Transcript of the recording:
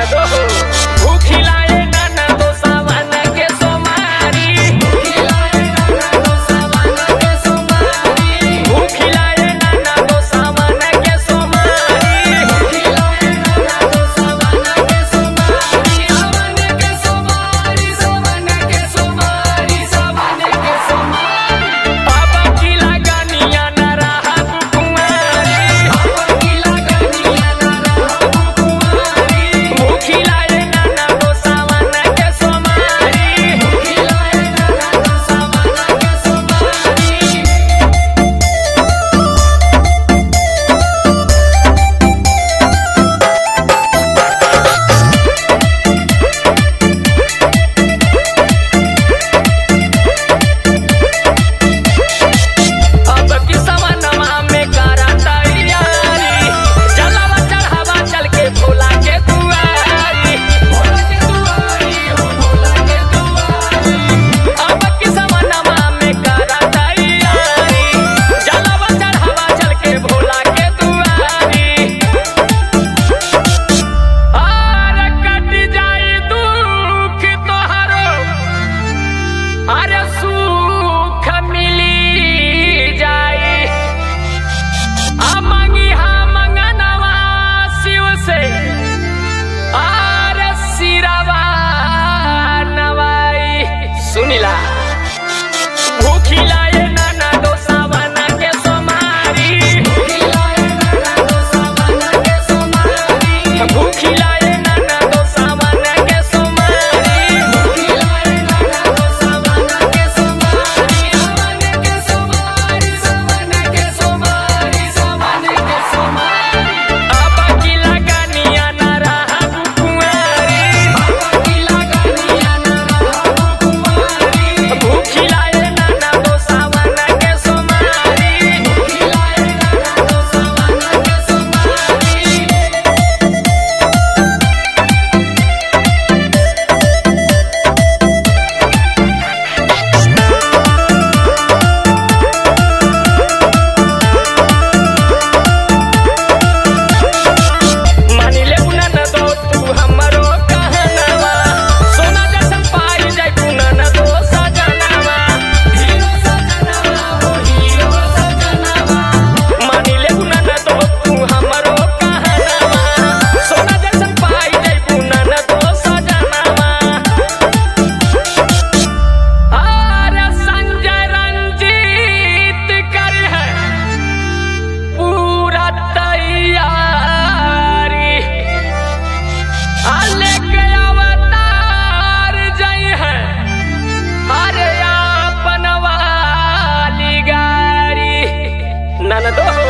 ननदो भूखिलाए ननदो सावन के सोमारी भूखिलाए ननदो सावन के सोमारी भूखिलाए ननदो सावन के सोमारी भूखिलाए ननदो सावन के सोमारी सावन के सोमारी सावन के सोमारी सावन के सोमारी बाबा की लगनिया न रहा कुंवारी बाबा की लगनिया न रहा कुंवारी भूखिलाए ननदो सावन के सोमारी भूखिलाए ननदो सावन के सोमारी अब की सवनमा में करा तैयारी चलवा चढ़ावा चल के भोला के दुआरी भोला के दुआरी हो भोला के दुआरी अब की सवनमा में करा तैयारी चलवा चढ़ावा चल के भोला के दुआरी अरे कट जाए दुख तोहरो अरे सुख मिली जाए आ मांगी हा मंगनवा शिव से आरे सिरवा नवाई सुनिला भूखिलाए ननदो सावन के सोमारी भूखिलाए ननदो सावन के सोमारी भूखिलाए ननदो सावन के सोमारी भूखिलाए ननदो सावन के सोमारी सावन के सोमारी सावन के सोमारी सावन के सोमारी अब की लगनिया न रहा कुंवारी बाबा की लगनिया न रहा कुंवारी भूखिलाए ननदो सावन के सोमारी भूखिलाए ननदो सावन के सोमारी मानिले ननदो तू हमरो कहनवा सोना जैसन पाई जाय ननदो सजनवा हीरो सजनवा हो हीरो सजनवा मानिले ननदो तू हमरो कहनवा सोना जैसन पाई जाय ननदो सजनवा अरे संजय रंजीत कर है पूरा तैयारी लेके अवतार जई है अरे अपन वाली गारी ननदो